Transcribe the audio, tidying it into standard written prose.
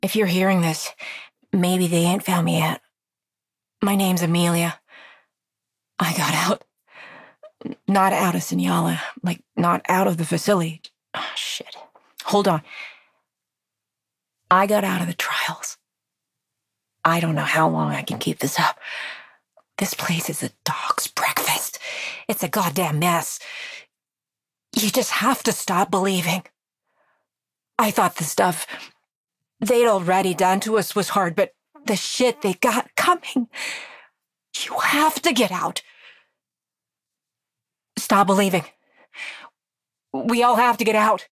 If you're hearing this, maybe they ain't found me yet. My name's Amelia. I got out. Not out of Sinyala. Like, not out of the facility. Oh, shit. Hold on. I got out of the trials. I don't know how long I can keep this up. This place is a dog's breakfast. It's a goddamn mess. You just have to stop believing. I thought the stuff they'd already done to us was hard, but the shit they got coming, you have to get out. Stop believing. We all have to get out.